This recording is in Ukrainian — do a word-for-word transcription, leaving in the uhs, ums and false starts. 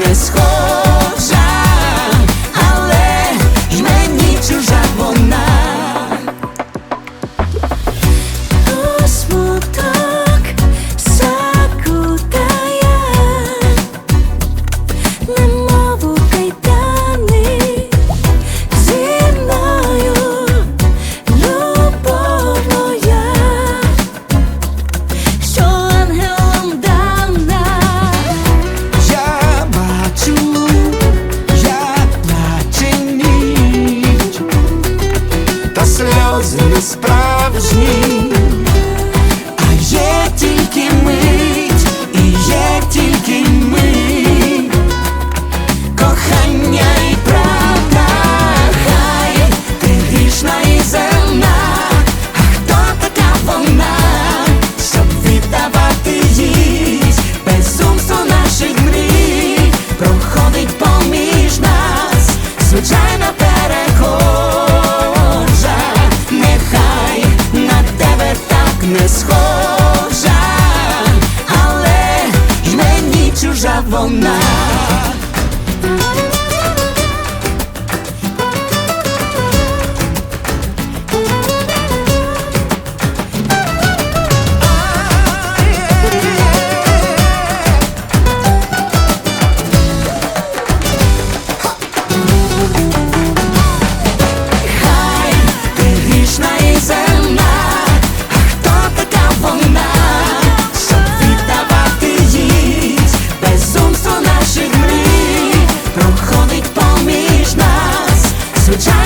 не схожа, але й мені чужа вона. У смуток закутає, немов у кайдани, зі мною любов моя, що ангелом дана. Я бачу, як плаче ніч, та сльози не справжні, а є тільки мить, і є тільки ми, кохання і правда. Хай ти грішна і земна, а хто така вона, щоб віддавати їй безумство наших мрій? Проходить поміж нас звичайна перехожа, нехай на тебе так не схожа, але й мені чужа вона. Хай ти грішна і земна, а хто така вона, щоб віддавати їй безумство наших мрій? Проходить поміж нас звичайна